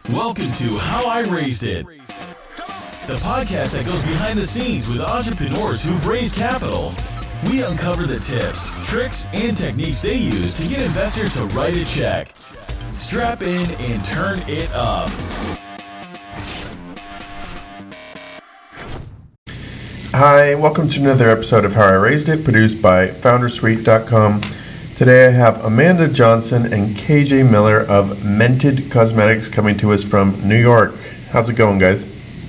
Welcome to How I Raised It, the podcast that goes behind the scenes with entrepreneurs who've raised capital. We uncover the tips, tricks, and techniques they use to get investors to write a check. Strap in and turn it up. Hi, welcome to another episode of How I Raised It, produced by FounderSuite.com. Today I have Amanda Johnson and KJ Miller of Mented Cosmetics coming to us from New York. How's it going, guys?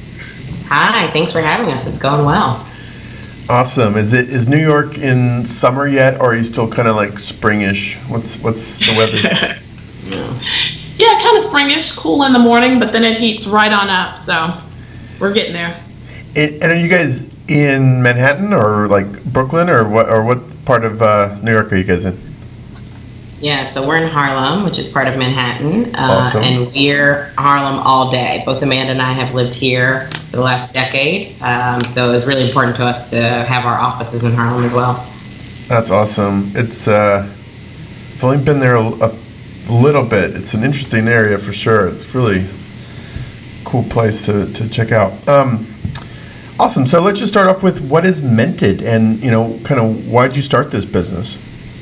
Hi, thanks for having us. It's going well. Awesome. Is New York in summer yet, or are you still kind of like springish? What's the weather? Yeah, kind of springish, cool in the morning, but then it heats right on up, so we're getting there. And are you guys in Manhattan or like Brooklyn, or what part of New York are you guys in? Yeah, so we're in Harlem, which is part of Manhattan, Awesome. And we're Harlem all day. Both Amanda and I have lived here for the last decade, so it's really important to us to have our offices in Harlem as well. That's awesome. I've only been there a little bit. It's an interesting area for sure. It's really cool place to check out. Awesome. So let's just start off with what is Mented, and kind of why'd you start this business?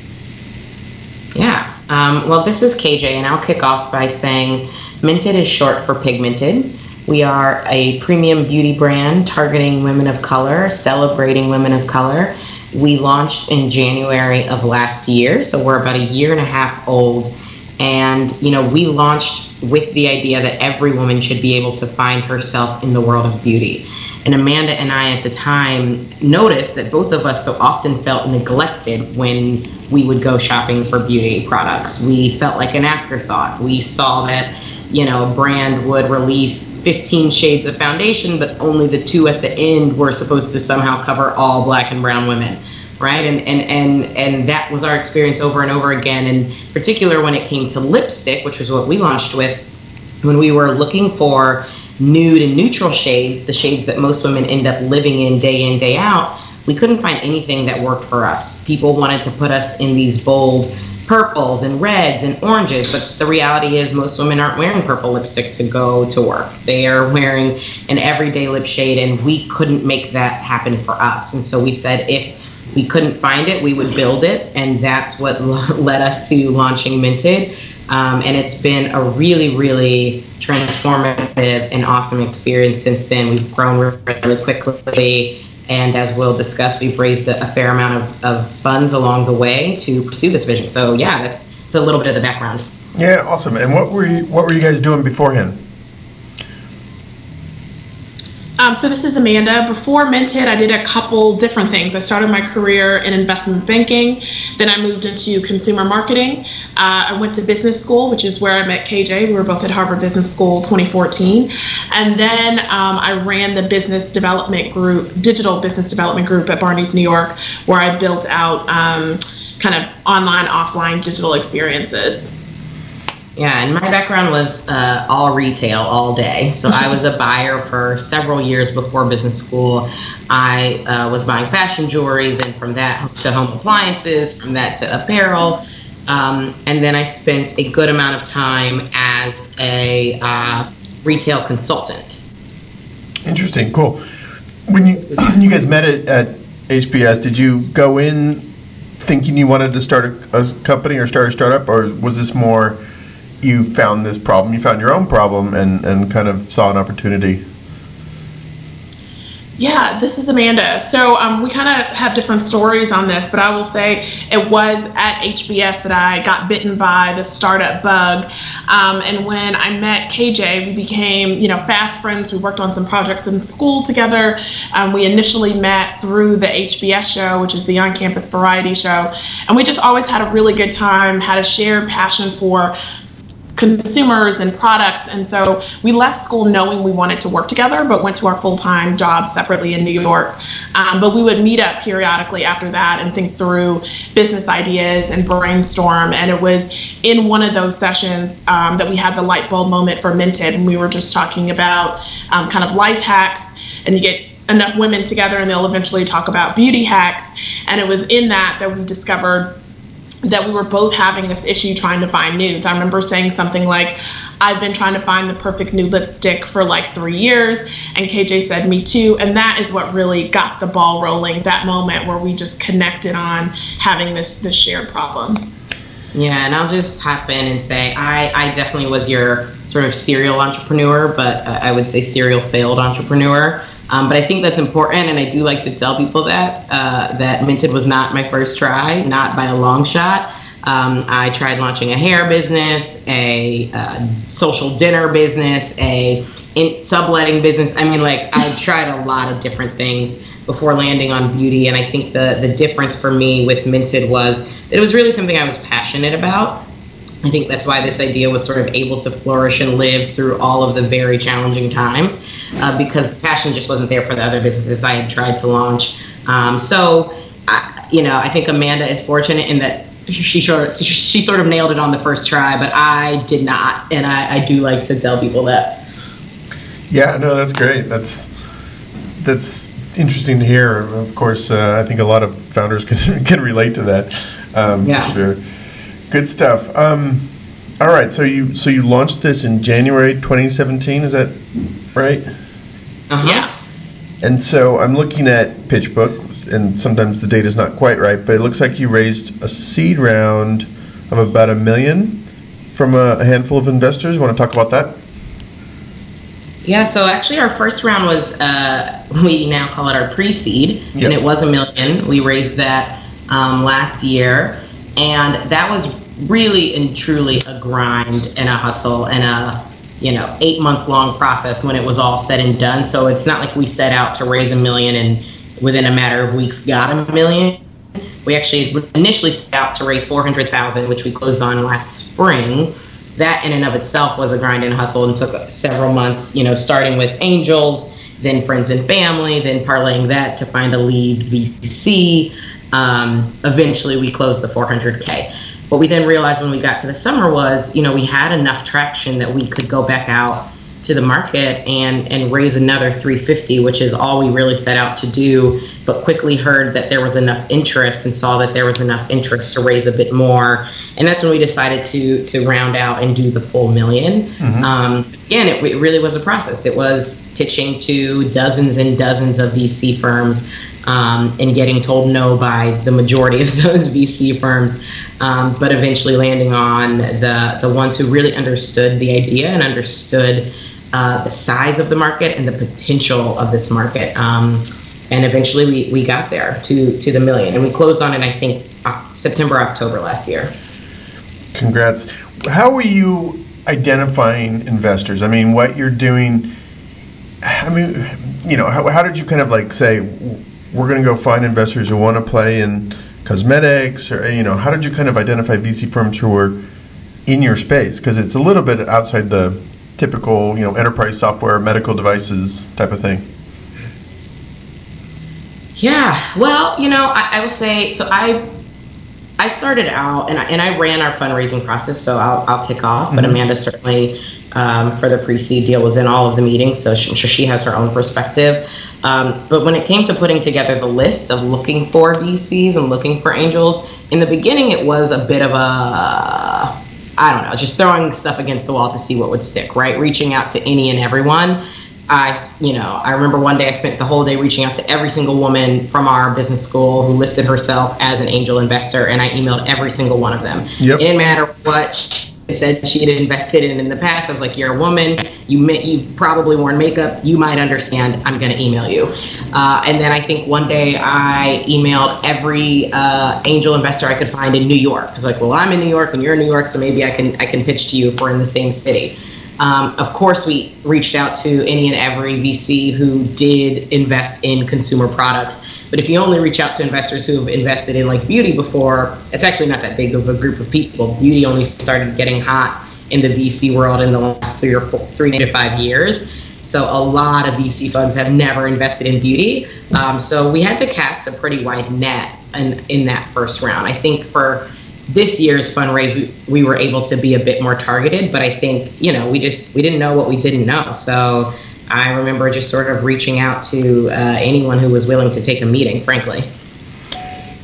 Yeah, well, this is KJ, and I'll kick off by saying Mented is short for pigmented. We are a premium beauty brand targeting women of color, celebrating women of color. We launched in January of last year, so we're about a year and a half old. And, we launched with the idea that every woman should be able to find herself in the world of beauty. And Amanda and I at the time noticed that both of us so often felt neglected when we would go shopping for beauty products. We felt like an afterthought. We saw that, a brand would release 15 shades of foundation, but only the 2 at the end were supposed to somehow cover all Black and brown women, right? And that was our experience over and over again. In particular, when it came to lipstick, which was what we launched with, when we were looking for nude and neutral shades, the shades that most women end up living in, day out, we couldn't find anything that worked for us. People wanted to put us in these bold purples and reds and oranges, but the reality is most women aren't wearing purple lipstick to go to work. They are wearing an everyday lip shade, and we couldn't make that happen for us. And so we said if we couldn't find it, we would build it, and that's what led us to launching Mented. And it's been a really, really transformative and awesome experience since then. We've grown really quickly, and as we'll discuss, we've raised a fair amount of funds along the way to pursue this vision. So yeah, that's a little bit of the background. Yeah, awesome. And what were you guys doing beforehand? So this is Amanda. Before Mented, I did a couple different things. I started my career in investment banking. Then I moved into consumer marketing. I went to business school, which is where I met KJ. We were both at Harvard Business School 2014. And then I ran the digital business development group at Barney's New York, where I built out kind of online, offline digital experiences. Yeah, and my background was all retail all day. So I was a buyer for several years before business school. I was buying fashion jewelry, then from that to home appliances, from that to apparel. And then I spent a good amount of time as a retail consultant. Interesting, cool. When you guys met at HBS, did you go in thinking you wanted to start a company or start a startup, or was this more you found this problem, you found your own problem and kind of saw an opportunity? Yeah, this is Amanda. So we kind of have different stories on this, but I will say it was at HBS that I got bitten by the startup bug. And when I met KJ, we became, fast friends. We worked on some projects in school together. We initially met through the HBS show, which is the on-campus variety show. And we just always had a really good time, had a shared passion for consumers and products, and so we left school knowing we wanted to work together, but went to our full-time jobs separately in New York. But we would meet up periodically after that and think through business ideas and brainstorm. And it was in one of those sessions that we had the light bulb moment for Mented, and we were just talking about kind of life hacks, and you get enough women together and they'll eventually talk about beauty hacks. And it was in that we discovered that we were both having this issue trying to find nudes. I remember saying something like, I've been trying to find the perfect nude lipstick for like 3 years, and KJ said, me too. And that is what really got the ball rolling, that moment where we just connected on having this shared problem. Yeah, and I'll just hop in and say I definitely was your sort of serial entrepreneur, but I would say serial failed entrepreneur. But I think that's important, and I do like to tell people that Minted was not my first try, not by a long shot. I tried launching a hair business, a social dinner business, a subletting business. I mean, like, I tried a lot of different things before landing on beauty, and I think the difference for me with Minted was that it was really something I was passionate about. I think that's why this idea was sort of able to flourish and live through all of the very challenging times, because passion just wasn't there for the other businesses I had tried to launch. I think Amanda is fortunate in that she sort of nailed it on the first try, but I did not, and I do like to tell people that. Yeah, no, that's great. That's interesting to hear. Of course, I think a lot of founders can relate to that. Yeah. For sure. Good stuff. All right, so you launched this in January 2017, is that right? Uh-huh. Yeah. And so I'm looking at PitchBook, and sometimes the data's not quite right, but it looks like you raised a seed round of about $1 million from a handful of investors. Want to talk about that? Yeah, so actually our first round was, we now call it our pre-seed, Yep. and it was $1 million. We raised that last year, and that was really and truly a grind and a hustle and a 8-month-long process when it was all said and done. So it's not like we set out to raise $1 million and within a matter of weeks got $1 million. We actually initially set out to raise $400,000, which we closed on last spring. That in and of itself was a grind and hustle and took several months, starting with angels, then friends and family, then parlaying that to find a lead VC. Eventually we closed the $400K. What we then realized when we got to the summer was, we had enough traction that we could go back out to the market and raise another $350, which is all we really set out to do, but quickly heard that there was enough interest and saw that there was enough interest to raise a bit more. And that's when we decided to round out and do the full $1 million. Mm-hmm. Again, it really was a process. It was pitching to dozens and dozens of VC firms and getting told no by the majority of those VC firms, but eventually landing on the ones who really understood the idea and understood the size of the market and the potential of this market. And eventually we got there to the $1 million. And we closed on it, I think, September, October last year. Congrats. How are you identifying investors? I mean, what you're doing, how did you kind of like say, we're going to go find investors who want to play in cosmetics, or, how did you kind of identify VC firms who were in your space? Because it's a little bit outside the typical, enterprise software, medical devices type of thing. Yeah, well, I will say, so I started out and I ran our fundraising process, so I'll kick off, but Amanda certainly for the pre-seed deal was in all of the meetings, so I'm sure she has her own perspective. But when it came to putting together the list of looking for VCs and looking for angels, in the beginning it was a bit of just throwing stuff against the wall to see what would stick, right? Reaching out to any and everyone. I remember one day I spent the whole day reaching out to every single woman from our business school who listed herself as an angel investor, and I emailed every single one of them. Yep. It didn't matter what she said she had invested in the past. I was like, you're a woman, you've probably worn makeup, you might understand, I'm going to email you. And then I think one day I emailed every angel investor I could find in New York. I was like, well, I'm in New York and you're in New York, so maybe I can pitch to you if we're in the same city. Of course, we reached out to any and every VC who did invest in consumer products. But if you only reach out to investors who have invested in like beauty before, it's actually not that big of a group of people. Beauty only started getting hot in the VC world in the last 3 to 5 years. So a lot of VC funds have never invested in beauty. So we had to cast a pretty wide net in that first round. I think for this year's fundraise, we were able to be a bit more targeted, but I think, we didn't know what we didn't know. So I remember just sort of reaching out to anyone who was willing to take a meeting, frankly.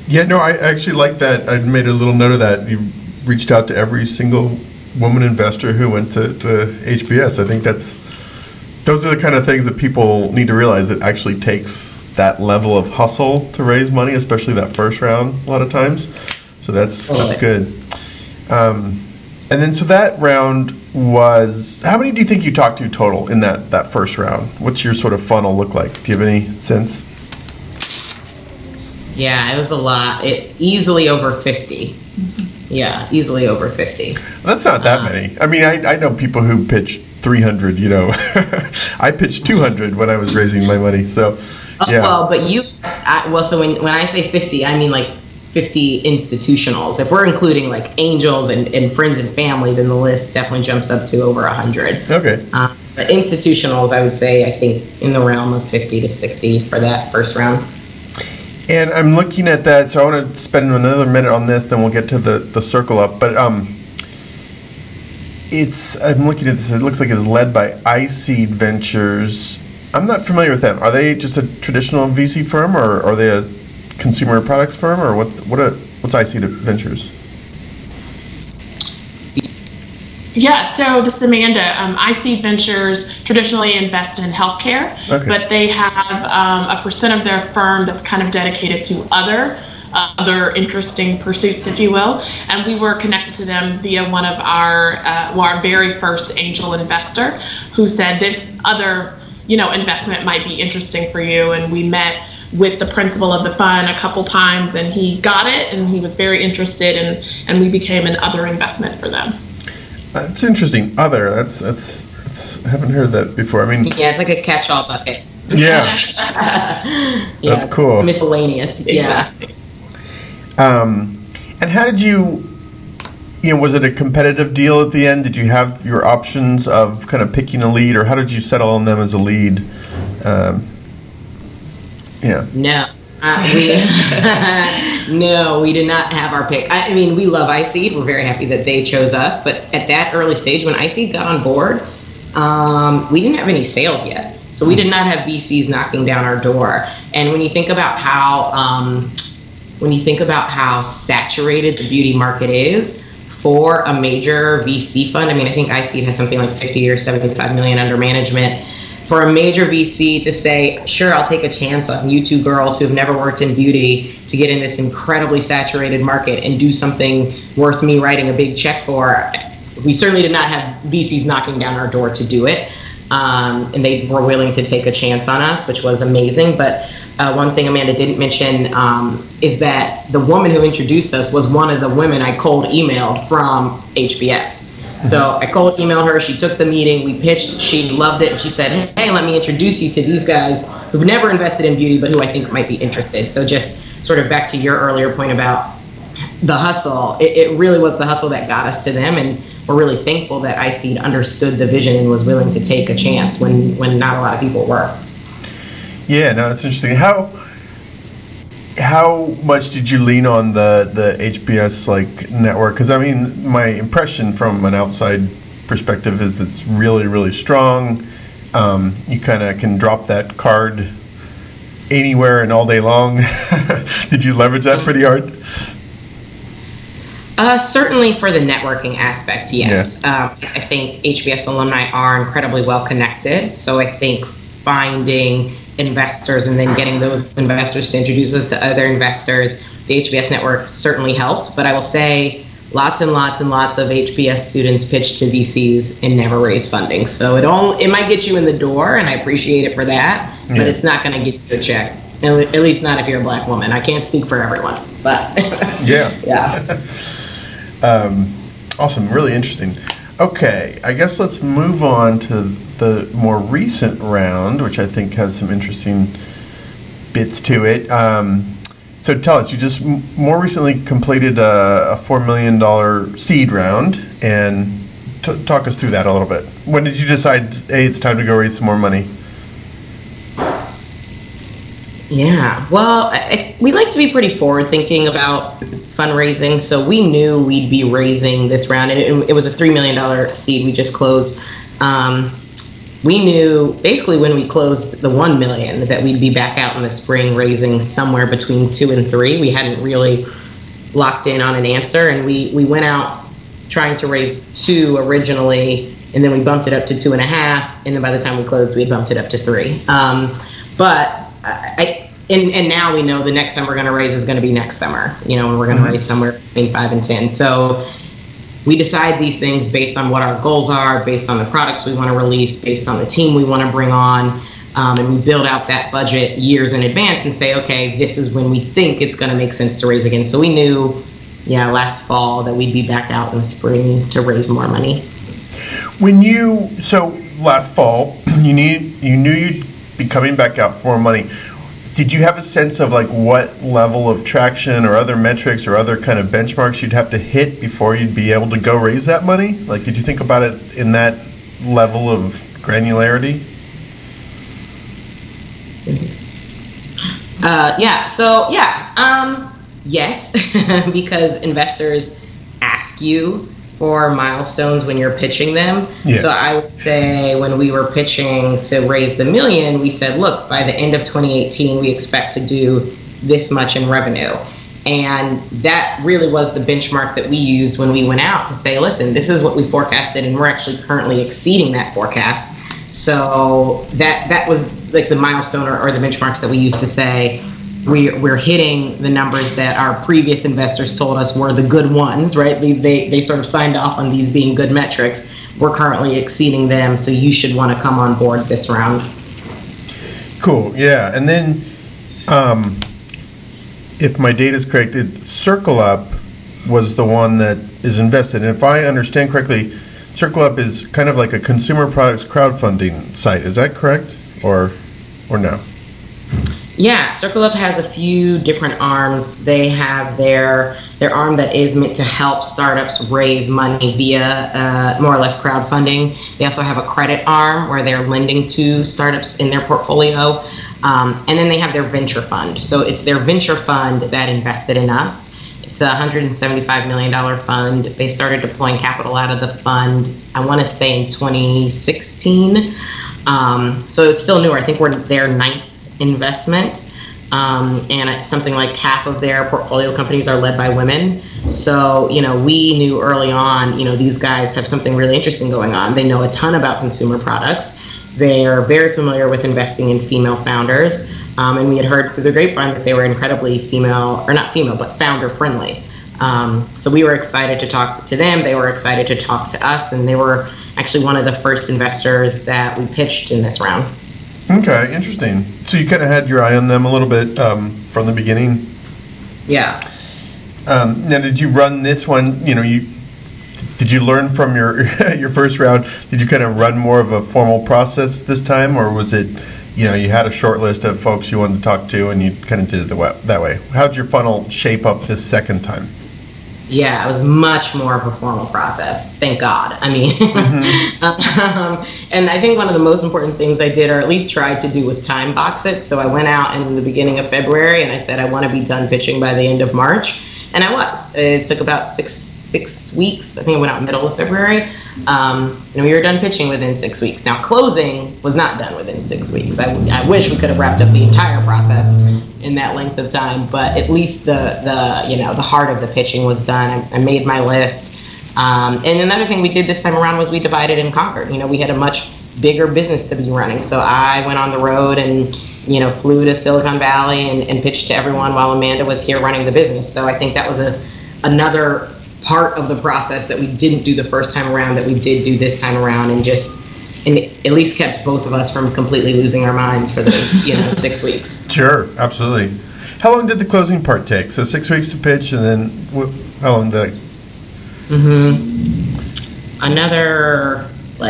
Yeah, no, I actually like that. I made a little note of that. You reached out to every single woman investor who went to HBS. I think those are the kind of things that people need to realize. It actually takes that level of hustle to raise money, especially that first round a lot of times. So that's good. And then so that round was, how many do you think you talked to total in that first round? What's your sort of funnel look like? Do you have any sense? Yeah, it was a lot. Easily over 50. Yeah, easily over 50. That's not that many. I mean, I know people who pitch 300, I pitched 200 when I was raising my money. So, yeah. Well, but so when I say 50, I mean like 50 institutionals. If we're including like angels and friends and family, then the list definitely jumps up to over 100. Okay. But institutionals, I would say, I think in the realm of 50 to 60 for that first round. And I'm looking at that, so I want to spend another minute on this, then we'll get to the circle up. But I'm looking at this, it looks like it's led by iSeed Ventures. I'm not familiar with them. Are they just a traditional VC firm, or are they a consumer products firm, or what's iSeed Ventures? Yeah, so this is Amanda. iSeed Ventures traditionally invest in healthcare, but they have a percent of their firm that's kind of dedicated to other interesting pursuits, if you will. And we were connected to them via one of our very first angel investor, who said this other investment might be interesting for you. And we met with the principal of the fund a couple times, and he got it, and he was very interested, and we became an other investment for them. That's interesting. Other. That's I haven't heard that before. I mean, yeah, it's like a catch-all bucket. Yeah. That's cool. Miscellaneous. Yeah. And how did you? Was it a competitive deal at the end? Did you have your options of kind of picking a lead, or how did you settle on them as a lead? Yeah. No. No, we did not have our pick. I mean, we love iSeed. We're very happy that they chose us. But at that early stage, when iSeed got on board, we didn't have any sales yet. So we did not have VCs knocking down our door. And when you think about how saturated the beauty market is for a major VC fund, I mean, I think iSeed has something like 50 or 75 million under management. For a major VC to say, sure, I'll take a chance on you two girls who've never worked in beauty to get in this incredibly saturated market and do something worth me writing a big check for, we certainly did not have VCs knocking down our door to do it. And they were willing to take a chance on us, which was amazing. But one thing Amanda didn't mention is that the woman who introduced us was one of the women I cold emailed from HBS. So I cold emailed her, she took the meeting, we pitched, she loved it, and she said, hey, let me introduce you to these guys who've never invested in beauty, but who I think might be interested. So just sort of back to your earlier point about the hustle, it really was the hustle that got us to them, and we're really thankful that iSeed understood the vision and was willing to take a chance when not a lot of people were. Yeah, no, it's interesting. How much did you lean on the HBS network? Because I mean, my impression from an outside perspective is it's really, really strong. You kind of can drop that card anywhere and all day long. Did you leverage that pretty hard? Certainly for the networking aspect, yes. Yeah. I think HBS alumni are incredibly well connected. So I think finding investors and then getting those investors to introduce us to other investors, the HBS network certainly helped. But I will say lots and lots and lots of HBS students pitch to VCs and never raise funding. So it might get you in the door, and I appreciate it for that, but it's not going to get you a check. At least not if you're a Black woman. I can't speak for everyone, but yeah. Awesome, really interesting. Okay, I guess let's move on to the more recent round, which I think has some interesting bits to it. So tell us, you just more recently completed a $4 million seed round, and talk us through that a little bit. When did you decide, hey, it's time to go raise some more money? Yeah, well, we like to be pretty forward-thinking about fundraising, so we knew we'd be raising this round, and it was a $3 million seed we just closed. we knew basically when we closed the 1 million that we'd be back out in the spring raising somewhere between 2 and 3. We hadn't really locked in on an answer, and we went out trying to raise 2 originally, and then we bumped it up to 2.5, and then by the time we closed, we bumped it up to 3. And now we know the next time we're going to raise is going to be next summer, and we're going to raise somewhere between 5 and 10. So we decide these things based on what our goals are, based on the products we want to release, based on the team we want to bring on, and we build out that budget years in advance and say, okay, this is when we think it's going to make sense to raise again. So we knew, last fall that we'd be back out in the spring to raise more money. So last fall, you knew you'd be coming back out for more money. Did you have a sense of like what level of traction or other metrics or other kind of benchmarks you'd have to hit before you'd be able to go raise that money? Like, did you think about it in that level of granularity? Yes, because investors ask you for milestones when you're pitching them. Yeah. So I would say when we were pitching to raise the $1 million, we said, look, by the end of 2018, we expect to do this much in revenue. And that really was the benchmark that we used when we went out to say, listen, this is what we forecasted, and we're actually currently exceeding that forecast. So that was like the milestone or the benchmarks that we used to say, we're hitting the numbers that our previous investors told us were the good ones, right? They sort of signed off on these being good metrics. We're currently exceeding them, so you should want to come on board this round. Cool, yeah. And then, if my data is correct, CircleUp was the one that is invested. And if I understand correctly, CircleUp is kind of like a consumer products crowdfunding site. Is that correct, or no? Yeah, CircleUp has a few different arms. They have their arm that is meant to help startups raise money via more or less crowdfunding. They also have a credit arm where they're lending to startups in their portfolio. And then they have their venture fund. So it's their venture fund that invested in us. It's a $175 million fund. They started deploying capital out of the fund, I want to say in 2016. So it's still newer. I think we're their 9th investment, and it's something like half of their portfolio companies are led by women. So, we knew early on, these guys have something really interesting going on. They know a ton about consumer products. They are very familiar with investing in female founders, and we had heard through the grapevine that they were incredibly founder friendly. So we were excited to talk to them. They were excited to talk to us, and they were actually one of the first investors that we pitched in this round. Okay, interesting. So you kind of had your eye on them a little bit from the beginning. Yeah. Now, did you run this one? Did you learn from your your first round? Did you kind of run more of a formal process this time, or was it, you had a short list of folks you wanted to talk to, and you kind of did it that way? How'd your funnel shape up this second time? Yeah, it was much more of a formal process. Thank God. I mean, and I think one of the most important things I did, or at least tried to do, was time box it. So I went out in the beginning of February and I said I want to be done pitching by the end of March, and I was. It took about six weeks. I think I went out middle of February, and we were done pitching within 6 weeks. Now, closing was not done within 6 weeks. I wish we could have wrapped up the entire process in that length of time, but at least the heart of the pitching was done. I made my list. And another thing we did this time around was we divided and conquered. We had a much bigger business to be running. So I went on the road and, flew to Silicon Valley and pitched to everyone while Amanda was here running the business. So I think that was another part of the process that we didn't do the first time around that we did do this time around, and at least kept both of us from completely losing our minds for those 6 weeks. Sure, absolutely. How long did the closing part take? So 6 weeks to pitch, and then how long did Another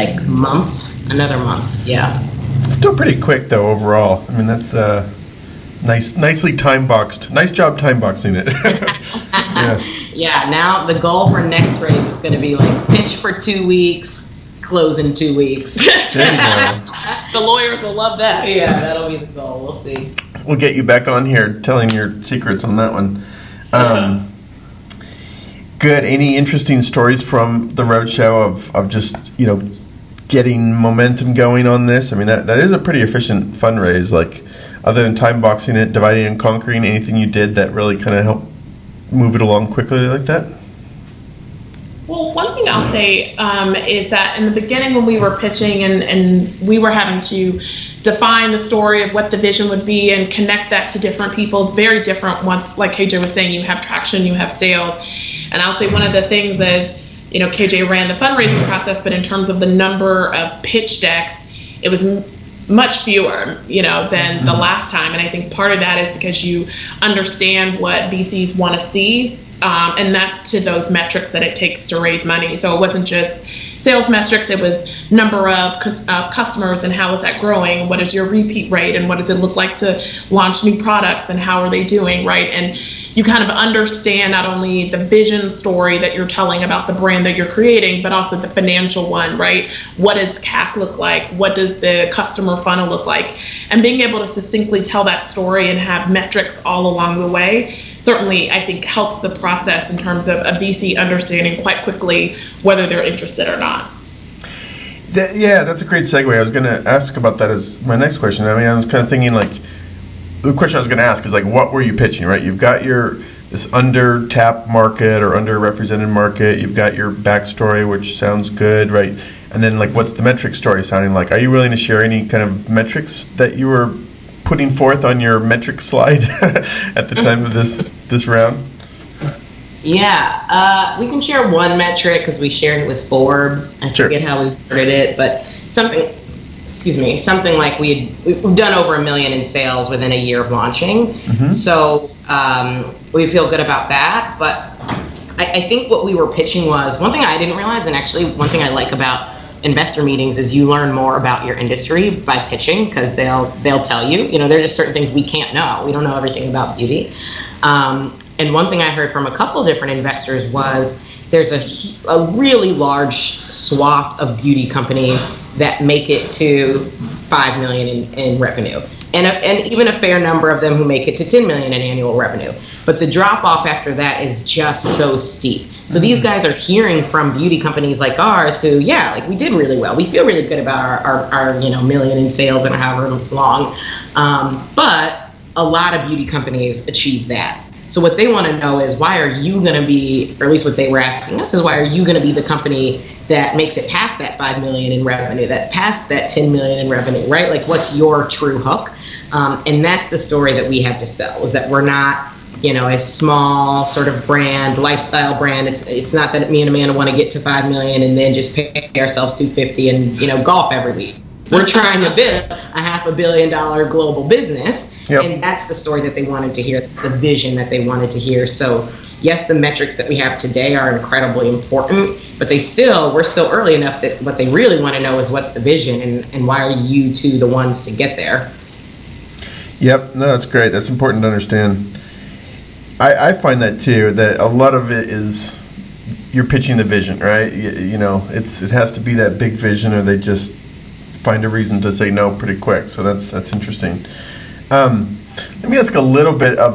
month, yeah. Still pretty quick though overall. I mean, that's nicely time boxed. Nice job time boxing it. Yeah. Yeah, now the goal for next race is going to be like pitch for 2 weeks, close in 2 weeks. There you go. The lawyers will love that. Yeah, that'll be the goal. We'll see. We'll get you back on here telling your secrets on that one. Good. Any interesting stories from the roadshow of just, getting momentum going on this? I mean, that is a pretty efficient fundraise. Like, other than time boxing it, dividing and conquering, anything you did that really kind of helped move it along quickly like that? Well, one thing I'll say is that in the beginning when we were pitching and we were having to define the story of what the vision would be and connect that to different people, it's very different once, like KJ was saying, you have traction, you have sales. And I'll say one of the things is, KJ ran the fundraising process, but in terms of the number of pitch decks, it was much fewer, than the last time. And I think part of that is because you understand what VCs want to see. And that's to those metrics that it takes to raise money. So it wasn't just sales metrics, it was number of customers and how is that growing? What is your repeat rate and what does it look like to launch new products and how are they doing, right? And you kind of understand not only the vision story that you're telling about the brand that you're creating, but also the financial one, right? What does CAC look like? What does the customer funnel look like? And being able to succinctly tell that story and have metrics all along the way certainly, I think, helps the process in terms of a VC understanding quite quickly whether they're interested or not. Yeah, that's a great segue. I was going to ask about that as my next question. I mean, I was kind of thinking, like, the question I was going to ask is, like, what were you pitching, right? You've got this under-tapped market or underrepresented market. You've got your backstory, which sounds good, right? And then, like, what's the metric story sounding like? Are you willing to share any kind of metrics that you were putting forth on your metric slide at the time of this round? Yeah, we can share one metric because we shared it with Forbes. I forget how we worded it, but something like we've done over $1 million in sales within a year of launching. Mm-hmm. So we feel good about that. But I think what we were pitching was one thing I didn't realize, and actually one thing I like about investor meetings is you learn more about your industry by pitching because they'll tell you. There are just certain things we can't know. We don't know everything about beauty. And one thing I heard from a couple different investors was there's a really large swath of beauty companies that make it to $5 million in revenue, and even a fair number of them who make it to $10 million in annual revenue. But the drop off after that is just so steep. So these guys are hearing from beauty companies like ours who, we did really well. We feel really good about our million in sales and however long. But a lot of beauty companies achieve that. So what they want to know is, why are you going to be, or at least what they were asking us is, why are you going to be the company that makes it past that $5 million in revenue, that past that $10 million in revenue, right? Like, what's your true hook? And that's the story that we have to sell, is that we're not, a small sort of brand, lifestyle brand. It's not that me and Amanda want to get to $5 million and then just pay ourselves $250 and golf every week. We're trying to build a $500 million global business. Yep. And that's the story that they wanted to hear, the vision that they wanted to hear. So yes, the metrics that we have today are incredibly important, but we're still early enough that what they really want to know is, what's the vision and why are you two the ones to get there? Yep, no, that's great. That's important to understand. I find that too, that a lot of it is you're pitching the vision, right? It has to be that big vision, or they just find a reason to say no pretty quick. So that's interesting. Let me ask a little bit of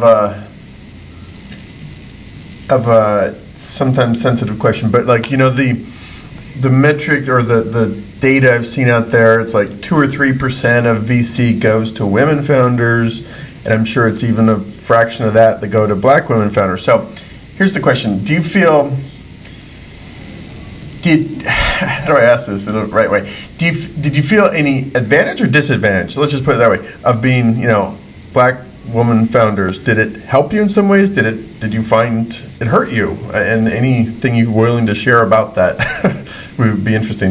a sometimes sensitive question, but the metric or the data I've seen out there, it's like 2 or 3% of VC goes to women founders, and I'm sure it's even a fraction of that go to Black women founders. So here's the question: do you feel? How do I ask this in the right way? Did you feel any advantage or disadvantage? Let's just put it that way, of being, Black woman founders. Did it help you in some ways? Did you find it hurt you? And anything you're willing to share about that would be interesting.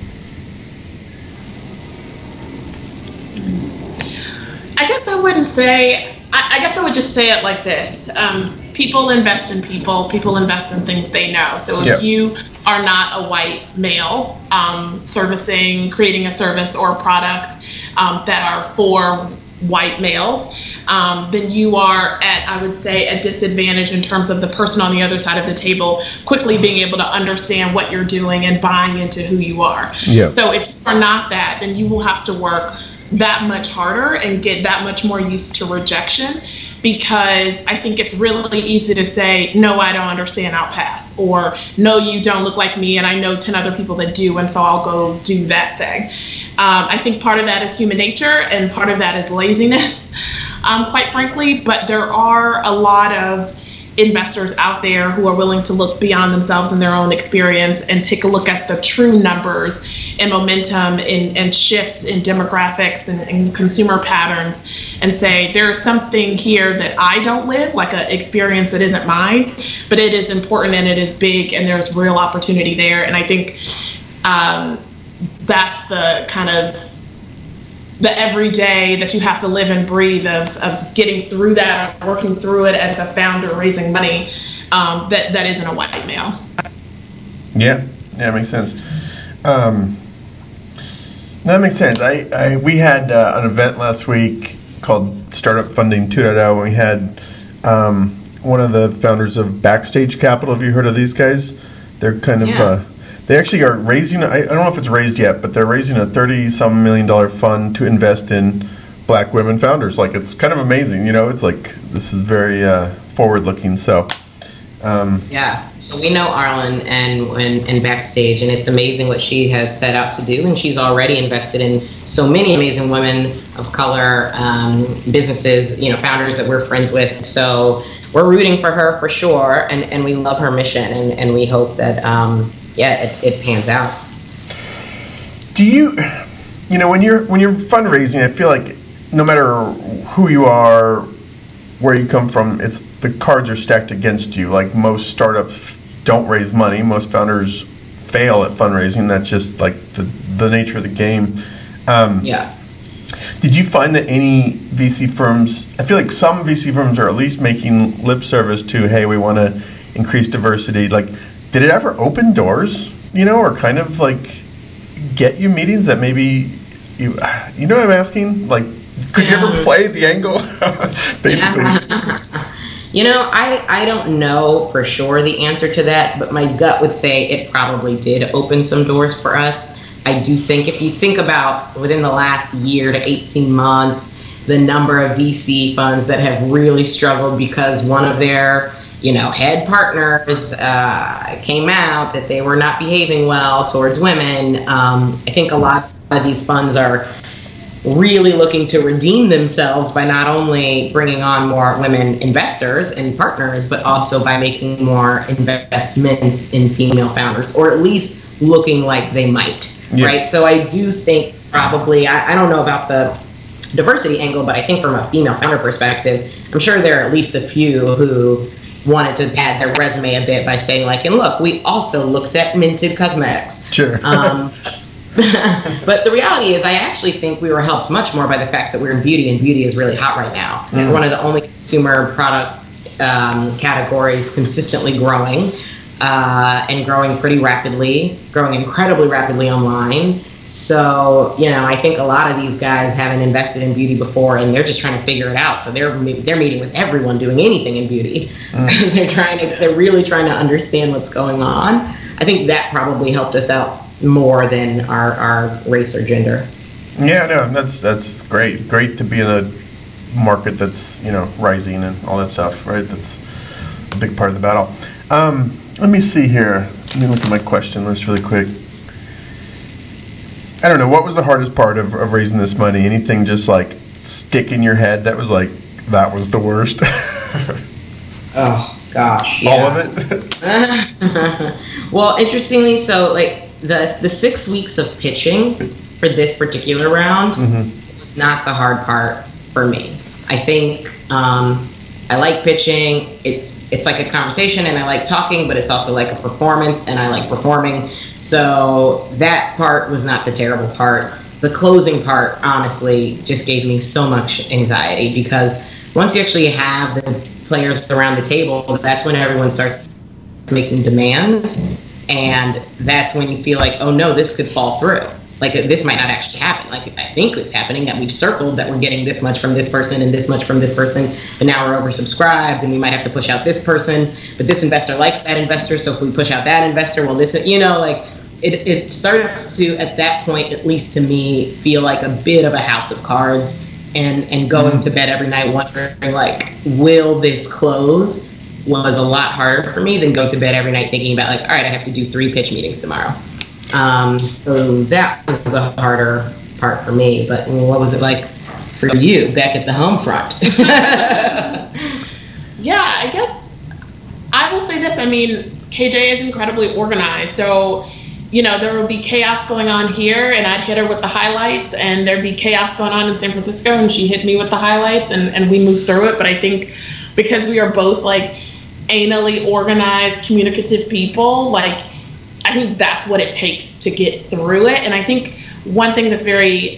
I guess I wouldn't say. I guess I would just say it like this. People invest in people. People invest in things they know. So if you are not a white male creating a service or a product that are for white males, then you are at, I would say, a disadvantage in terms of the person on the other side of the table quickly being able to understand what you're doing and buying into who you are. Yeah. So if you are not that, then you will have to work that much harder and get that much more used to rejection, because I think it's really easy to say, no, I don't understand, I'll pass. or no, you don't look like me, and I know 10 other people that do, and so I'll go do that thing. I think part of that is human nature, and part of that is laziness, quite frankly, but there are a lot of investors out there who are willing to look beyond themselves and their own experience and take a look at the true numbers and momentum and shifts in demographics and consumer patterns and say there's something here that I don't live, like an experience that isn't mine, but it is important and it is big and there's real opportunity there. And I think that's the kind of the everyday that you have to live and breathe of getting through that, or working through it as a founder raising money that isn't a white male. Yeah, makes sense. That makes sense. We had an event last week called Startup Funding 2.0, and we had one of the founders of Backstage Capital. Have you heard of these guys? They're kind of they actually are raising, I don't know if it's raised yet, but they're raising a $30-some million fund to invest in black women founders. Like, it's kind of amazing, it's like, this is very forward-looking, so. Yeah, we know Arlen and Backstage, and it's amazing what she has set out to do, and she's already invested in so many amazing women of color, businesses, founders that we're friends with, so we're rooting for her for sure, and we love her mission, and we hope that, it pans out. Do you, when you're fundraising, I feel like no matter who you are, where you come from, the cards are stacked against you. Like, most startups don't raise money. Most founders fail at fundraising. That's just like the nature of the game. Did you find that any VC firms, I feel like some VC firms are at least making lip service to, hey, we want to increase diversity. Like, did it ever open doors, or kind of like get you meetings that maybe, what I'm asking? Like, could you ever play the angle, basically? I don't know for sure the answer to that, but my gut would say it probably did open some doors for us. I do think if you think about within the last year to 18 months, the number of VC funds that have really struggled because one of their head partners came out that they were not behaving well towards women. I think a lot of these funds are really looking to redeem themselves by not only bringing on more women investors and partners, but also by making more investments in female founders, or at least looking like they might, right? So I do think probably, I don't know about the diversity angle, but I think from a female founder perspective, I'm sure there are at least a few who wanted to pad their resume a bit by saying, like, and look, we also looked at Minted Cosmetics. Sure. But the reality is, I actually think we were helped much more by the fact that we're in beauty, and beauty is really hot right now. We're one of the only consumer product categories consistently growing, and growing pretty rapidly, growing incredibly rapidly online. So, I think a lot of these guys haven't invested in beauty before, and they're just trying to figure it out. So they're meeting with everyone doing anything in beauty. They're really trying to understand what's going on. I think that probably helped us out more than our race or gender. Yeah, no, that's great. Great to be in a market that's rising and all that stuff, right? That's a big part of the battle. Let me see here. Let me look at my question list really quick. I don't know, what was the hardest part of raising this money? Anything just like stick in your head that was like, that was the worst? Oh, gosh. Yeah. All of it? Well, interestingly, so like the 6 weeks of pitching for this particular round was not the hard part for me. I think I like pitching. It's like a conversation, and I like talking, but it's also like a performance, and I like performing. So that part was not the terrible part. The closing part, honestly, just gave me so much anxiety, because once you actually have the players around the table, that's when everyone starts making demands, and that's when you feel like, oh no, this could fall through. Like, this might not actually happen. Like, I think it's happening, that we've circled that we're getting this much from this person and this much from this person, but now we're oversubscribed and we might have to push out this person, but this investor likes that investor, so if we push out that investor, well, this, like, it starts to, at that point, at least to me, feel like a bit of a house of cards, and going to bed every night wondering, like, will this close? was a lot harder for me than go to bed every night thinking about like, all right, I have to do 3 pitch meetings tomorrow. So that was the harder part for me. But what was it like for you back at the home front? Yeah, I guess I will say this. I mean, KJ is incredibly organized. So, you know, there would be chaos going on here and I'd hit her with the highlights, and there'd be chaos going on in San Francisco and she hit me with the highlights, and we moved through it. But I think because we are both like anally organized, communicative people, like I think that's what it takes to get through it. And I think one thing that's very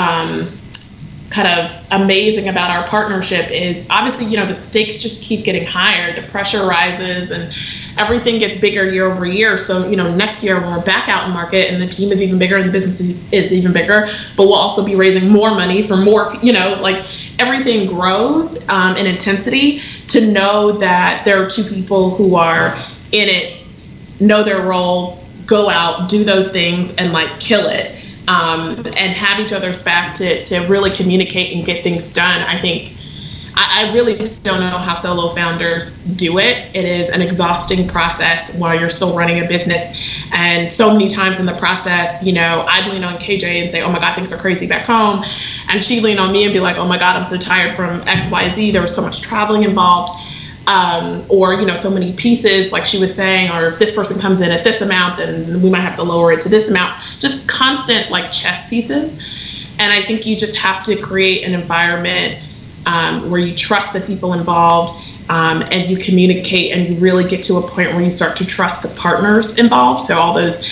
kind of amazing about our partnership is obviously, you know, the stakes just keep getting higher, the pressure rises, and everything gets bigger year over year. So, you know, next year when we're back out in market and the team is even bigger and the business is even bigger, but we'll also be raising more money for more, you know, like everything grows in intensity. To know that there are two people who are in it, know their role, go out, do those things, and like kill it, and have each other's back to really communicate and get things done. I think I really don't know how solo founders do it. It is an exhausting process while you're still running a business. And so many times in the process, you know, I'd lean on KJ and say, oh my God, things are crazy back home. And she'd lean on me and be like, oh my God, I'm so tired from XYZ. There was so much traveling involved. Or, you know, so many pieces, like she was saying, or if this person comes in at this amount, then we might have to lower it to this amount. Just constant like chess pieces. And I think you just have to create an environment where you trust the people involved, and you communicate, and you really get to a point where you start to trust the partners involved. So all those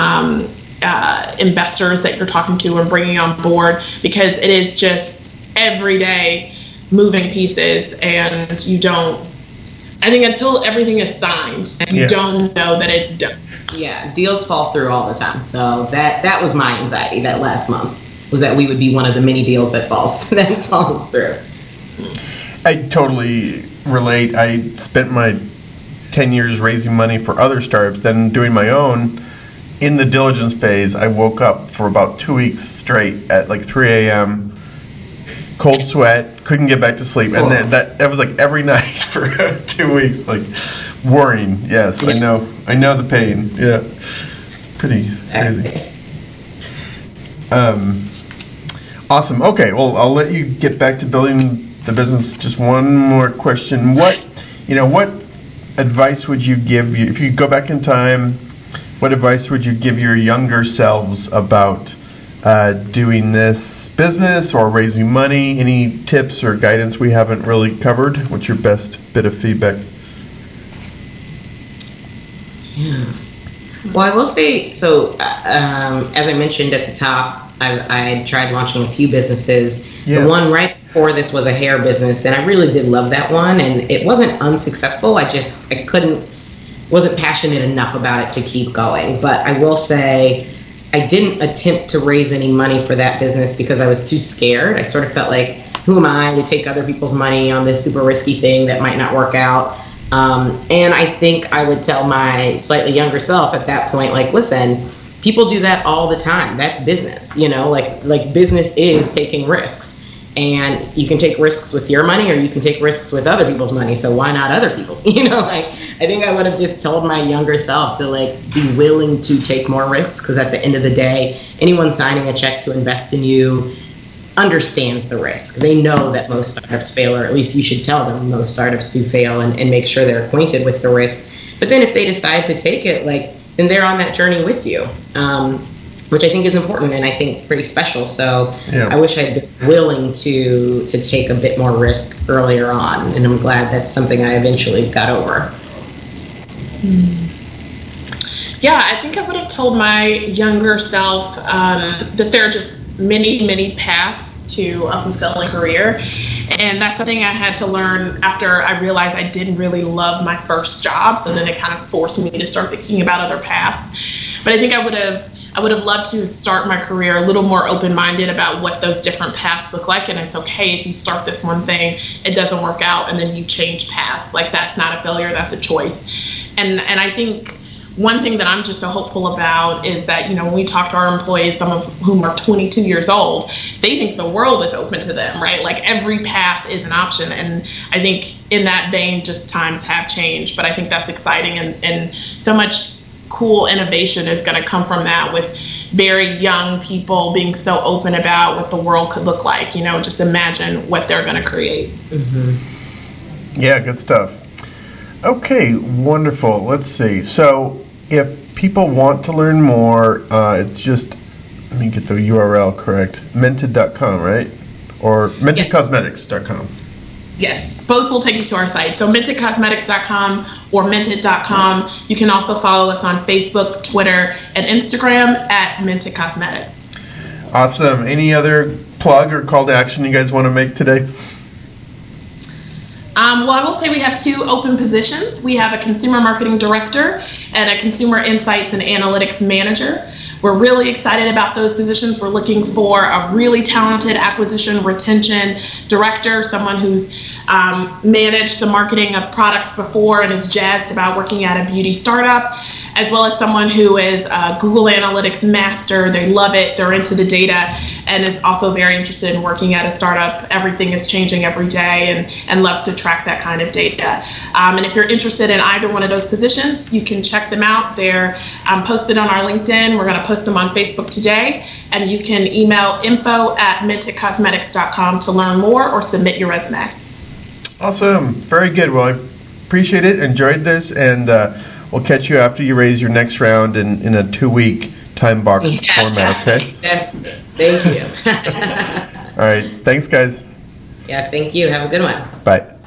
investors that you're talking to and bringing on board, because it is just every day moving pieces, and you don't, I think until everything is signed, you don't know that it's done. Yeah, deals fall through all the time. So that was my anxiety that last month, was that we would be one of the many deals that falls through. I totally relate. I spent my 10 years raising money for other startups, then doing my own. In the diligence phase, I woke up for about 2 weeks straight at like 3 a.m., cold sweat, couldn't get back to sleep. And then that was like every night for 2 weeks, like worrying. Yes, I know the pain. Yeah, it's pretty crazy. Awesome. Okay, well, I'll let you get back to building the business. Just one more question. What advice would you give if you go back in time? What advice would you give your younger selves about doing this business or raising money? Any tips or guidance we haven't really covered? What's your best bit of feedback? Yeah. Well, I will say, so as I mentioned at the top, I tried launching a few businesses. Yeah. The one right before this was a hair business, and I really did love that one, and it wasn't unsuccessful. I wasn't passionate enough about it to keep going. But I will say I didn't attempt to raise any money for that business because I was too scared. I sort of felt like, who am I to take other people's money on this super risky thing that might not work out? And I think I would tell my slightly younger self at that point, like, listen, people do that all the time. That's business, you know, like business is taking risks. And you can take risks with your money, or you can take risks with other people's money. So why not other people's? You know, like, I think I would have just told my younger self to like be willing to take more risks, because at the end of the day, anyone signing a check to invest in you understands the risk. They know that most startups fail, or at least you should tell them most startups do fail, and make sure they're acquainted with the risk. But then if they decide to take it, like, then they're on that journey with you. Which I think is important, and I think pretty special. So yeah. I wish I'd been willing to take a bit more risk earlier on, and I'm glad that's something I eventually got over. Yeah, I think I would have told my younger self that there are just many, many paths to a fulfilling career. And that's something I had to learn after I realized I didn't really love my first job. So then it kind of forced me to start thinking about other paths. But I think I would have loved to start my career a little more open-minded about what those different paths look like. And it's okay if you start this one thing, it doesn't work out, and then you change paths. Like, that's not a failure, that's a choice. And I think one thing that I'm just so hopeful about is that, when we talk to our employees, some of whom are 22 years old, they think the world is open to them, right? Like every path is an option. And I think in that vein, just times have changed. But I think that's exciting, and so much cool innovation is going to come from that, with very young people being so open about what the world could look like. Just imagine what they're going to create. Mm-hmm. Yeah, good stuff. Okay, wonderful. Let's see. So if people want to learn more, it's just, let me get the URL correct, mented.com, right? Or mentedcosmetics.com. Yes, both will take you to our site. So mentedcosmetics.com or mented.com. You can also follow us on Facebook, Twitter, and Instagram at Mented Cosmetics. Awesome. Any other plug or call to action you guys want to make today? Well, I will say we have 2 open positions. We have a consumer marketing director and a consumer insights and analytics manager. We're really excited about those positions. We're looking for a really talented acquisition retention director, someone who's managed the marketing of products before and is jazzed about working at a beauty startup, as well as someone who is a Google Analytics master. They love it, they're into the data, and is also very interested in working at a startup. Everything is changing every day, and loves to track that kind of data. And if you're interested in either one of those positions, you can check them out. They're posted on our LinkedIn. We're going to post them on Facebook today, and you can email info@mentedcosmetics.com to learn more or submit your resume. Awesome. Very good. Well, I appreciate it. Enjoyed this, and we'll catch you after you raise your next round in a 2-week time box format, okay? Thank you. All right. Thanks, guys. Yeah, thank you. Have a good one. Bye.